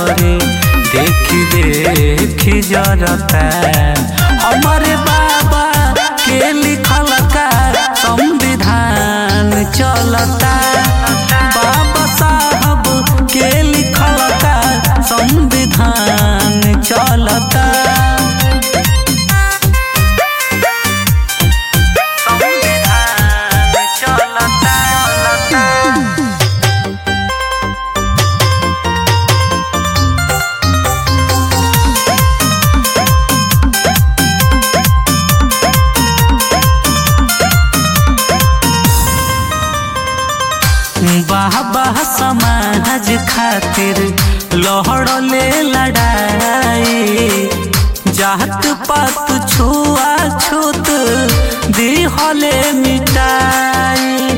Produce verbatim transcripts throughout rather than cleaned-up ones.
रे देखी देखी जरता हमारे बाबा के लिखल का संविधान चलता बाबा साहब के लिखल का संविधान चलता बाबा समाज खातिर लहड़ले लड़ाई जात पात छुआ छूत दिहले मिटाई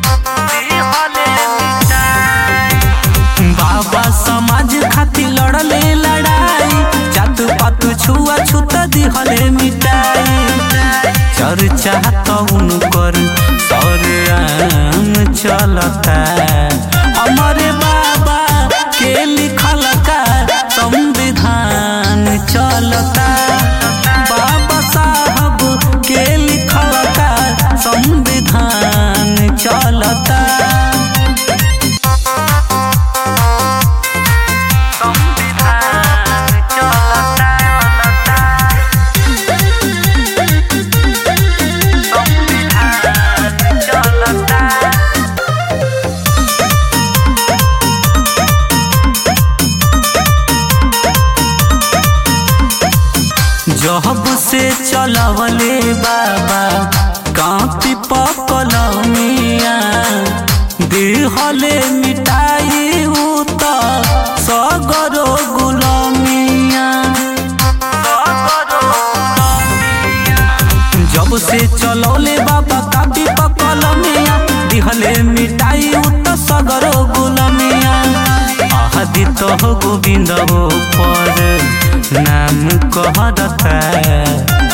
बाबा समाज खातिर लड़ले लड़ाई जात पात छुआ छूत दिहले मिटाई चर्चा तो उनकर सरेआम चलता हमारे बाबा के लिखल का संविधान चलता बाबा साहब के लिखल का संविधान चलता जब से चलवले बाबा कापी पकलमिया दिहले मिटाई उत सगरो गुलमिया जब से चलवले बाबा कापी पकलमिया दिहले मिटाई उत सगरो गुलमिया आदित गोविंद पर नाम कहता